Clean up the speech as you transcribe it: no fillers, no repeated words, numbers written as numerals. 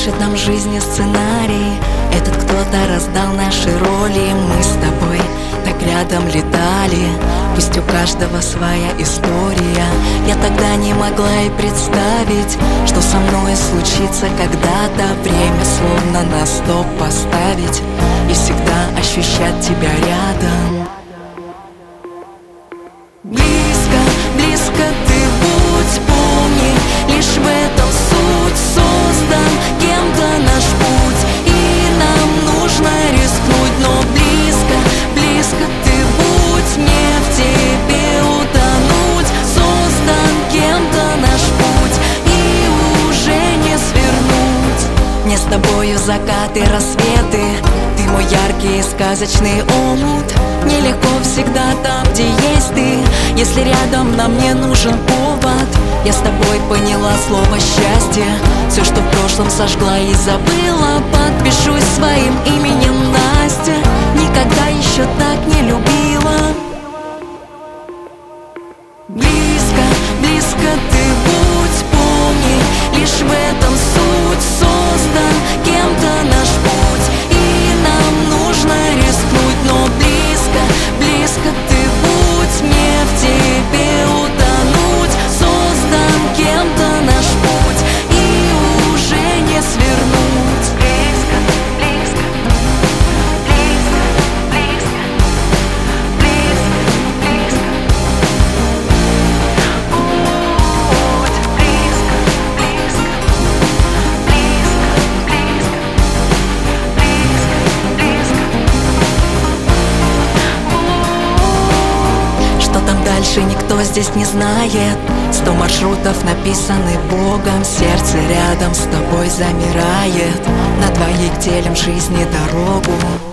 пишет нам в жизни сценарий. Этот кто-то раздал наши роли. Мы с тобой так рядом летали. Пусть у каждого своя история. Я тогда не могла и представить, что со мной случится когда-то. Время словно на стоп поставить и всегда ощущать тебя рядом. Близко, близко ты будь, помни, лишь в этом суть. Создан кем-то наш путь, и нам нужно рискнуть. Но близко, близко ты будь, не в тебе утонуть. Создан кем-то наш путь, и уже не свернуть. Мне с тобою закаты, рассветы, ты мой яркий и сказочный омут. Нелегко всегда там, где есть ты. Если рядом нам не нужен повод, я с тобой поняла слово счастье. Все, что в прошлом сожгла и забыла, подпишусь своим именем Настя. Никогда еще так не любила. Близко, близко ты будь, помни, лишь в этом суть. Создан кем-то наш путь, и нам нужно рискнуть. Но близко, близко ты будь, не в тебе утонуть. Создан кем-то наш путь, и уже не свернуть. Близко, близко, близко, близко, близко, близко. Будь близко, близко, близко, близко, близко, близко. Что там дальше, никто здесь не знает. 100 маршрутов написаны Богом. Сердце рядом с тобой замирает. На двоих делим жизнь и дорогу.